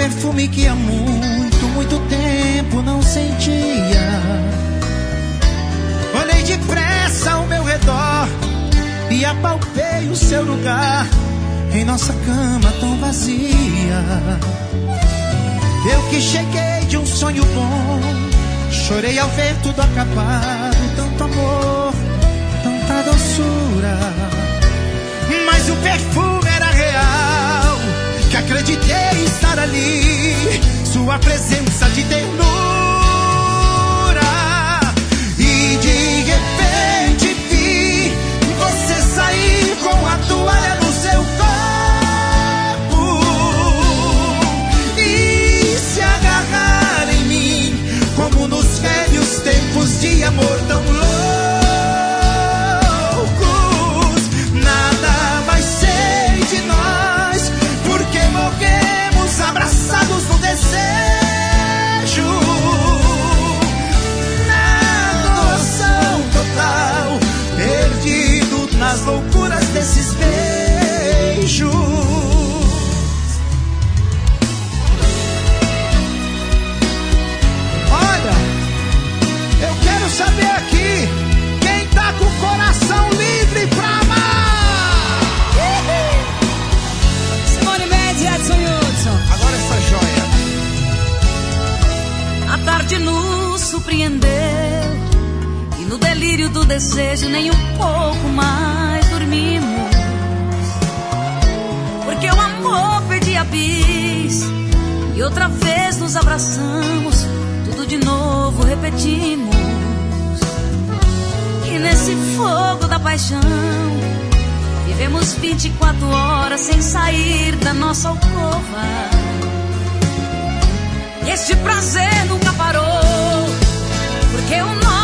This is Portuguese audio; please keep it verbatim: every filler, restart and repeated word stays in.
perfume que há muito, muito tempo não sentia. Olhei depressa ao meu redor e apalpei o seu lugar em nossa cama tão vazia. Eu que cheguei de um sonho bom, chorei ao ver tudo acabado. Tanto amor, tanta doçura, mas o perfume era real, que acreditei estar ali, sua presença de ternura. E de repente vi você sair com a toalha no seu corpo e se agarrar em mim, como nos velhos tempos de amor tão loucos. Nada vai ser de nós, porque morremos abraçados no desejo, na noção total, perdido nas loucuras desses beijos. Olha, eu quero saber aqui quem tá com o coração livre pra amar. Simone Mendes e Edson Hudson. Agora essa joia. A tarde nos surpreendeu e no delírio do desejo nem um pouco mais dormimos, porque o amor pedia bis e outra vez nos abraçamos, tudo de novo repetimos. E nesse fogo da paixão vivemos vinte e quatro horas sem sair da nossa alcova. E este prazer nunca parou, porque o nosso